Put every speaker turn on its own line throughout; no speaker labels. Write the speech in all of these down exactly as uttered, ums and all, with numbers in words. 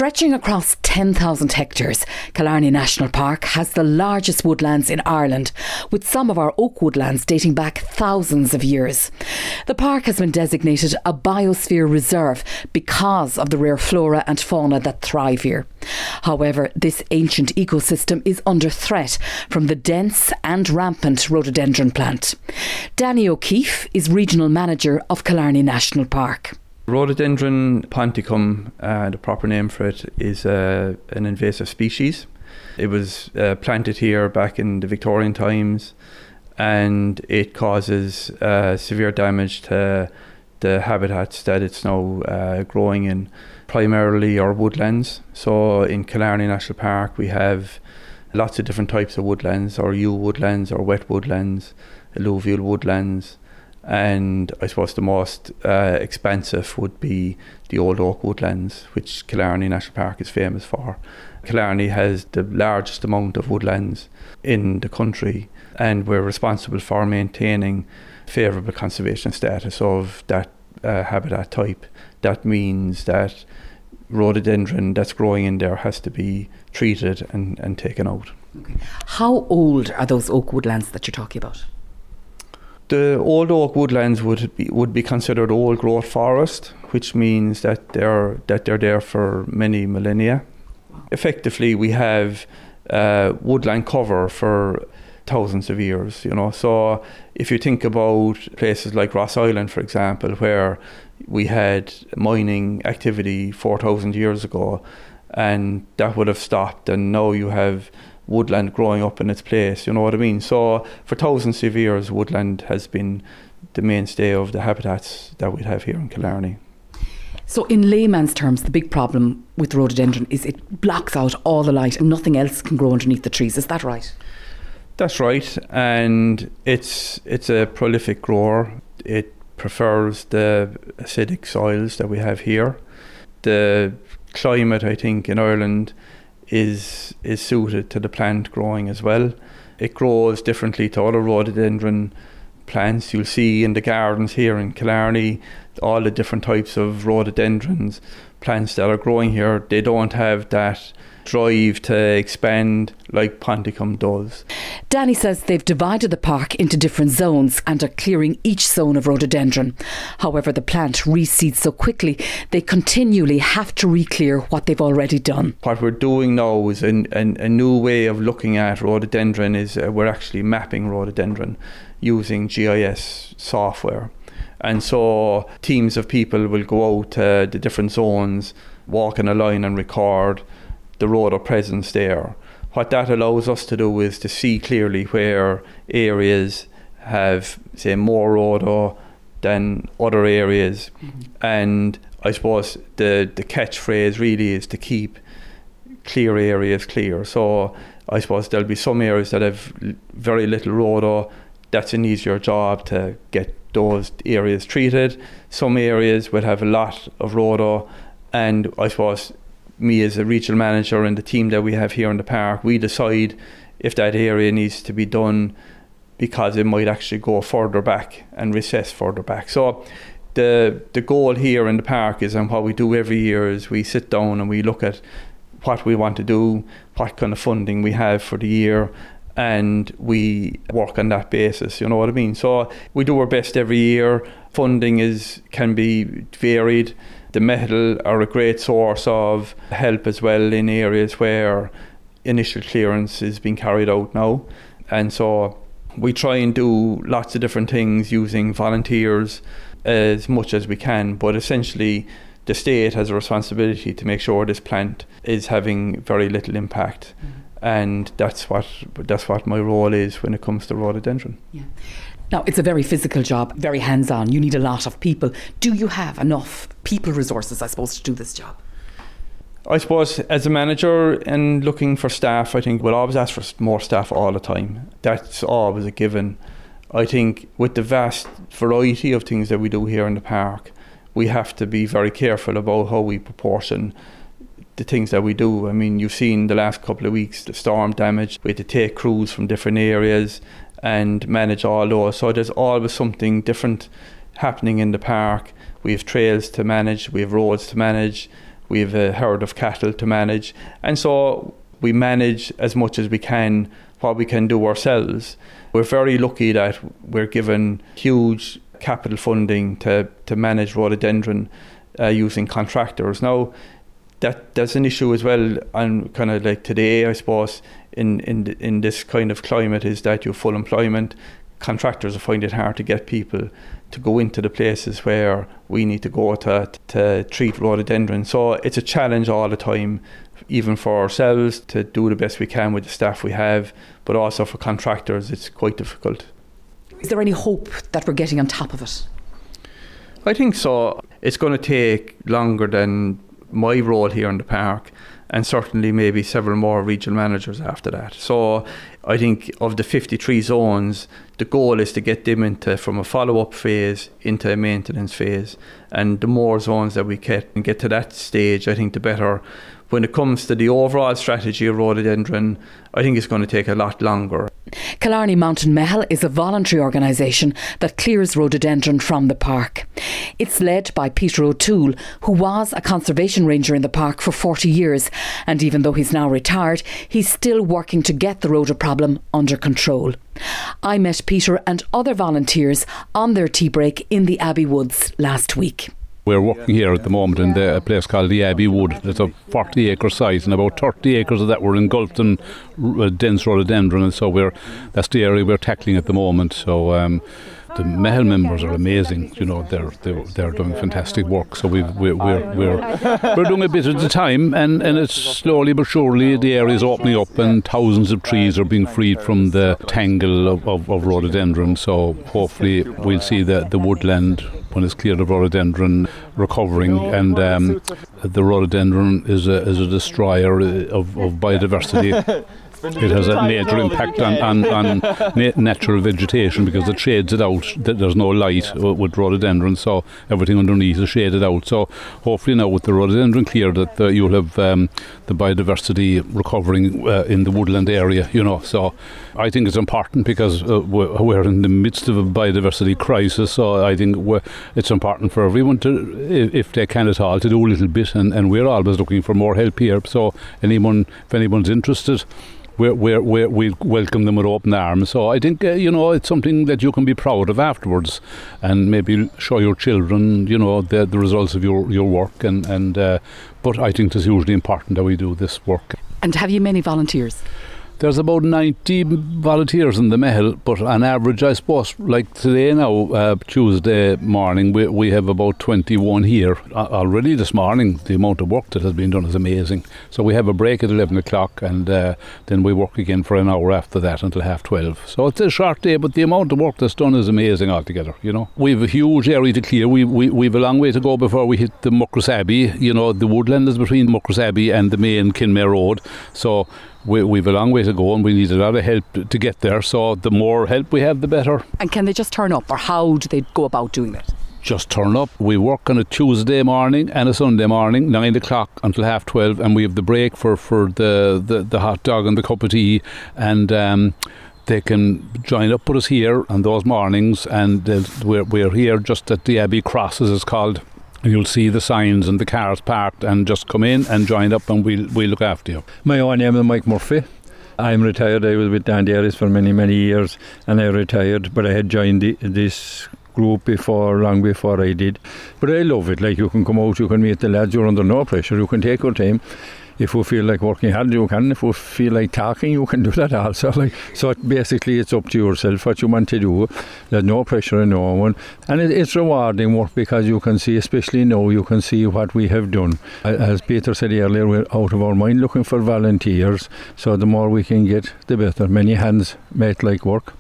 Stretching across ten thousand hectares, Killarney National Park has the largest woodlands in Ireland, with some of our oak woodlands dating back thousands of years. The park has been designated a biosphere reserve because of the rare flora and fauna that thrive here. However, this ancient ecosystem is under threat from the dense and rampant rhododendron plant. Danny O'Keefe is Regional Manager of Killarney National Park.
Rhododendron ponticum, uh, the proper name for it, is uh, an invasive species. It was uh, planted here back in the Victorian times, and it causes uh, severe damage to the habitats that it's now uh, growing in, primarily our woodlands. So in Killarney National Park we have lots of different types of woodlands, or yew woodlands, or wet woodlands, alluvial woodlands. And I suppose the most uh, expansive would be the old oak woodlands, which Killarney National Park is famous for. Killarney has the largest amount of woodlands in the country, and we're responsible for maintaining favourable conservation status of that uh, habitat type. That means that rhododendron that's growing in there has to be treated and, and taken out.
Okay. How old are those oak woodlands that you're talking about?
The old oak woodlands would be would be considered old growth forest, which means that they're that they're there for many millennia. Effectively, we have uh, woodland cover for thousands of years. You know, so if you think about places like Ross Island, for example, where we had mining activity four thousand years ago, and that would have stopped, and now you have woodland growing up in its place, you know what I mean? So for thousands of years, woodland has been the mainstay of the habitats that we have here in Killarney.
So in layman's terms, the big problem with rhododendron is it blocks out all the light and nothing else can grow underneath the trees. Is that right?
That's right, and it's it's a prolific grower. It prefers the acidic soils that we have here. The climate, I think, in Ireland is is suited to the plant growing as well. It grows differently to other rhododendron plants. You'll see in the gardens here in Killarney all the different types of rhododendrons, plants that are growing here. They don't have that drive to expand like ponticum does.
Danny says they've divided the park into different zones and are clearing each zone of rhododendron. However, the plant reseeds so quickly they continually have to re-clear what they've already done.
What we're doing now is an, an, a new way of looking at rhododendron. Is uh, we're actually mapping rhododendron using G I S software. And so teams of people will go out to the different zones, walk in a line and record the rhodo presence there. What that allows us to do is to see clearly where areas have, say, more rhodo than other areas. Mm-hmm. And I suppose the, the catchphrase really is to keep clear areas clear. So I suppose there'll be some areas that have very little rhodo. That's an easier job to get those areas treated. Some areas will have a lot of rhodo, and I suppose me as a regional manager and the team that we have here in the park, we decide if that area needs to be done because it might actually go further back and recess further back. So the the goal here in the park is, and what we do every year is we sit down and we look at what we want to do, what kind of funding we have for the year, and we work on that basis, you know what I mean? So we do our best every year. Funding is can be varied. The Metal are a great source of help as well in areas where initial clearance is being carried out now. And so we try and do lots of different things using volunteers as much as we can, but essentially the state has a responsibility to make sure this plant is having very little impact. Mm-hmm. And that's what that's what my role is when it comes to rhododendron.
Yeah. Now, it's a very physical job, very hands-on. You need a lot of people. Do you have enough people resources, I suppose, to do this job?
I suppose as a manager and looking for staff, I think we'll always ask for more staff all the time. That's always a given. I think with the vast variety of things that we do here in the park, we have to be very careful about how we proportion the things that we do. I mean, you've seen the last couple of weeks, the storm damage. We had to take crews from different areas and manage all those. So there's always something different happening in the park. We have trails to manage, we have roads to manage, we have a herd of cattle to manage, and so we manage as much as we can what we can do ourselves. We're very lucky that we're given huge capital funding to, to manage rhododendron uh, using contractors. Now, that that's an issue as well, and kind of like today, I suppose, in in in this kind of climate, is that you have full employment. Contractors find it hard to get people to go into the places where we need to go to to treat rhododendron. So it's a challenge all the time, even for ourselves, to do the best we can with the staff we have, but also for contractors, it's quite difficult.
Is there any hope that we're getting on top of it?
I think so. It's going to take longer than my role here in the park, and certainly maybe several more regional managers after that. So I think of the fifty-three zones, the goal is to get them into from a follow-up phase into a maintenance phase. And the more zones that we get and get to that stage, I think the better. When it comes to the overall strategy of rhododendron, I think it's going to take a lot longer.
Killarney Mountain Meitheal is a voluntary organisation that clears rhododendron from the park. It's led by Peter O'Toole, who was a conservation ranger in the park for forty years, and even though he's now retired, he's still working to get the rhodo problem under control. I met Peter and other volunteers on their tea break in the Abbey Woods last week.
We're working here at the moment in the, a place called the Abbey Wood. It's a forty acre site, and about thirty acres of that were engulfed in uh, dense rhododendron, and so we're that's the area we're tackling at the moment. So um, the Meitheal members are amazing. You know, they're they're, they're doing fantastic work. So we've, we're we're we're we're doing a bit at a time, and, and it's slowly but surely the area is opening up, and thousands of trees are being freed from the tangle of, of, of rhododendron. So hopefully we'll see the the woodland, when it's cleared of rhododendron, recovering, and um, the rhododendron is a, is a destroyer of, of biodiversity. It has a major impact on, on, on na- natural vegetation because it shades it out. There's no light with rhododendron, so everything underneath is shaded out. So hopefully now with the rhododendron cleared, that uh, you'll have um, the biodiversity recovering uh, in the woodland area, you know. So I think it's important because uh, we're, we're in the midst of a biodiversity crisis, so I think we're, it's important for everyone to, if they can at all, to do a little bit, and, and we're always looking for more help here. So anyone, if anyone's interested, We're, we're, we're, we welcome them with open arms. So I think, uh, you know, it's something that you can be proud of afterwards, and maybe show your children, you know, the, the results of your, your work. And, and uh, but I think it's hugely important that we do this work.
And have you many volunteers?
There's about ninety volunteers in the Meitheal, but on average, I suppose, like today now, uh, Tuesday morning, we, we have about twenty-one here. Uh, already this morning, the amount of work that has been done is amazing. So we have a break at eleven o'clock, and uh, then we work again for an hour after that until half twelve. So it's a short day, but the amount of work that's done is amazing altogether, you know. We have a huge area to clear. We we we have a long way to go before we hit the Muckross Abbey. You know, the woodland is between Muckross Abbey and the main Kinmare Road. So We, we've a long way to go, and we need a lot of help to get there. So the more help we have, the better.
And can they just turn up, or how do they go about doing that?
Just turn up. We work on a Tuesday morning and a Sunday morning, nine o'clock until half twelve, and we have the break for, for the, the, the hot dog and the cup of tea, and um, they can join up with us here on those mornings, and uh, we're, we're here just at the Abbey Cross, as it's called. You'll see the signs and the cars parked, and just come in and join up, and we'll, we'll look after you.
My own name is Mike Murphy. I'm retired. I was with Dan Dairies for many, many years, and I retired, but I had joined the, this group before, long before I did. But I love it. Like, you can come out, you can meet the lads, you're under no pressure, you can take your time. If you feel like working hard, you can. If you feel like talking, you can do that also. Like, so it basically, it's up to yourself what you want to do. There's no pressure on no one. And it, it's rewarding work, because you can see, especially now, you can see what we have done. As Peter said earlier, we're out of our mind looking for volunteers. So the more we can get, the better. Many hands make like work.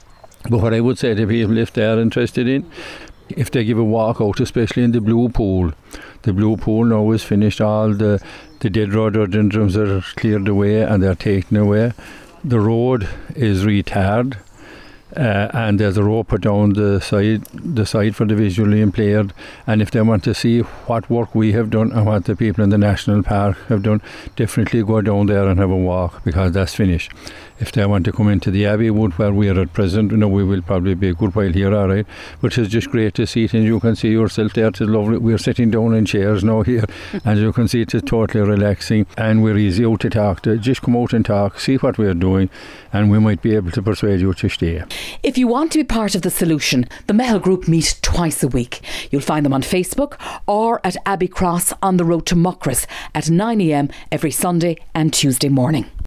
But what I would say to people, if they're interested in, if they give a walk out, especially in the Blue Pool, the Blue Pool now is finished. All the, the dead rhododendrons are cleared away and they're taken away. The road is retarred. Uh, and there's a rope down the side the side for the visually impaired, and if they want to see what work we have done and what the people in the national park have done, definitely go down there and have a walk, because that's finished. If they want to come into the Abbey Wood where we are at present, you know, we will probably be a good while here, all right, but it's just great to see it, and you can see yourself there. It's lovely. We're sitting down in chairs now here and you can see it's totally relaxing, and we're easy out to talk to. Just come out and talk, see what we're doing, and we might be able to persuade you to stay.
If you want to be part of the solution, the Mehel Group meet twice a week. You'll find them on Facebook or at Abbey Cross on the road to Muckross at nine a m every Sunday and Tuesday morning.